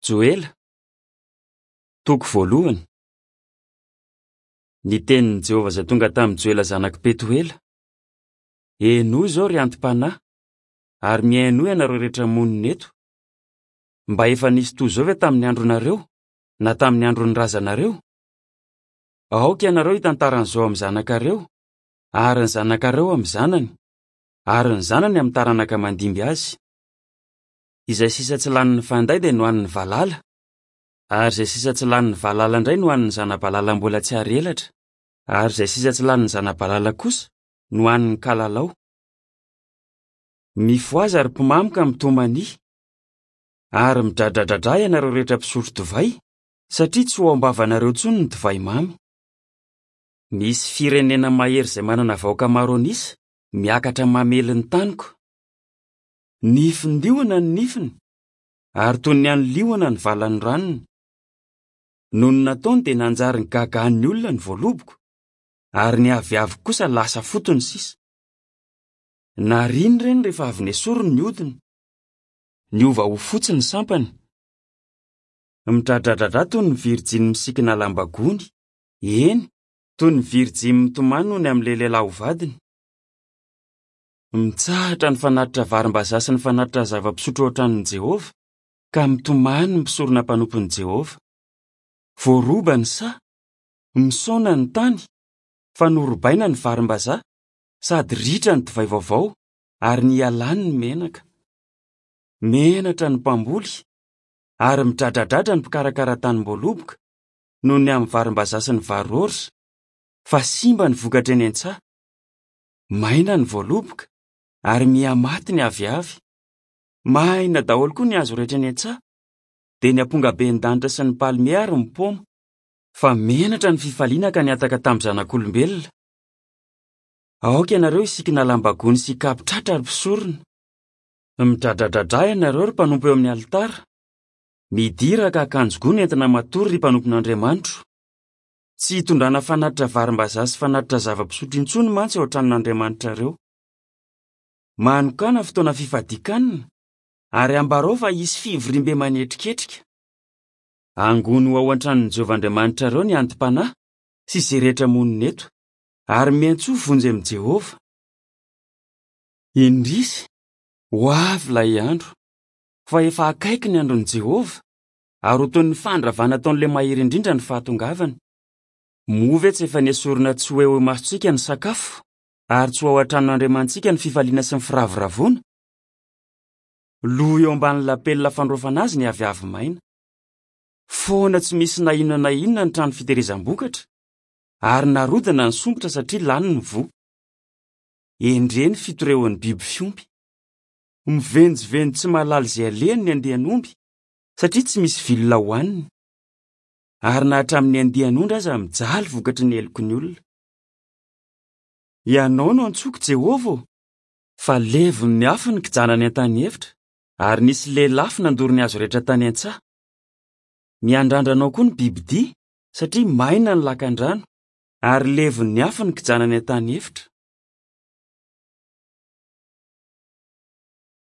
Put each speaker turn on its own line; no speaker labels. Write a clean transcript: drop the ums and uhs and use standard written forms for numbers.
Joela. Toko voalohany. Ny tenin'i Jehovah izay tonga tamin'i Joela zanaky Petuela. Enoy izao ry antim-panahy, ary miainoy ianareo rehetra monina eto. Mba efa nisy toy izao ve tamin'ny andronareo, na tamin'ny andron'ny razanareo? Aoka ianareo hitantaran'izao amin'ny zanakareo, ary ny zanakareo amin'ny zanany, ary ny zanany amin'ny taranaka mandimby azy. Izay sisa tsy lanin'ny fanday dia nohan'ny valala, ary izay sisa tsy lanin'ny valala indray nohan'ny zana-balala mbola tsy harelatra, ary izay sisa tsy lanin'ny zana-balala kosa nohan'ny kalalao. Mifoazy ary mpimamy ka mitomany, ary midradradradra ianareo rehetra mpisotro divay, satria tsy ho ambavanareo intsony ny divay mamy. Misy firenena mahery izay manana vahoaka maro anisa, miakatra mamely ny taniko. Nifin-diona ny nifiny, ary toy ny an'ny liona ny valan'ny ranony. Noho ny nataony dia nanjary ny gagahan'ny olona ny voaloboko, ary ny aviavy kosa lasa fotony sisa. Nariny ireny rehefa avy nesorony ny odiny, niova ho fotsy ny sampany. Midradradradra toy ny virjiny misikina lambagony, eny, toy ny virjiny mitomany noho ny amin'ny lehilahy ho vadiny. Mitsahatra ny fanatitra varim-bazaha sy ny fanatitra zava-pisotro ao an-tranon'i Jehovah, ka mitomany ny mpisorona mpanompon'i Jehovah. Voaroba ny sa, misaona ny tany, fa norobaina ny varim-bazaha, sady ritra ny divay vaovao, ary nialany ny menaka. Menatra ny mpamboly, ary midradradratra ny mpikarakara tany-mboaloboka, noho ny amin'ny varim-bazaha sy ny vary orsa, fa simba ny vokatra eny an-tsaha. Maina ny voaloboka, ary miamaty ny aviavy. Maina daholo koa ny azo rehetra eny an-tsaha, dia ny ampongaben-danitra sy ny palmier ary mipoma, fa menatra ny fifaliana ka niataka tamin'ny zanak'olombelona. Aoka ianareo isikina lambagony sy kapitratra ary mpisorona. Midradradradra ianareo ry mpanompo eo amin'ny alitara. Midiraka akanjo gony entina matory ry mpanompon'Andriamanitro. Tsy hitondrana fanatitra varim-bazaha sy fanatitra zava-pisotro intsony mantsy ao an-tranon'Andriamanitra ireo. Manokana fotoana fifadikanina, ary ambarao fa hisy fivorimbe manetriketrika. Angony ho ao an-tranon'i Jehovah Andriamanitra ireo ny antim-panahy sy izay rehetra monina eto, ary miantso ho vonjy amin'i Jehovah. Indrisy, ho avy ilay andro, fa efa akaiky ny andron'i Jehovah, ary ho toy ny fandravana ataon'ilay mahery indrindra ny fahatongavany. Moa ve tsy efa nesorina tsy ho eo masontsika ny sakafo, ary tsy ho ao an-tranon'Andriamantsika ny fifaliana sy ny firavoravoana? Loha eo ambany lapelina fandrofana azy ny aviavy maina. Foana tsy misy na inona ny trano fitehirizam-bokatra, ary narodana ny sombotra satria lany ny vo. Endreny fitoreon'ny biby fiompy. Mivenjivenjy tsy mahalala izay alehany ny andian'omby, satria tsy misy vilona hohaniny. Ary na hatramin'ny andian'ondra aza mijaly vokatry ny heloko ny olona. Ianao no antsoiko Jehovah, fa levon'ny afo ny kijanany an-tany efitra, ary nisy lelafy nandoro ny azo rehetra tany an-tsaha. Miandrandranao koa ny bibidia, satria maina ny lakan-drano, ary levon'ny afo ny kijanany an-tany efitra.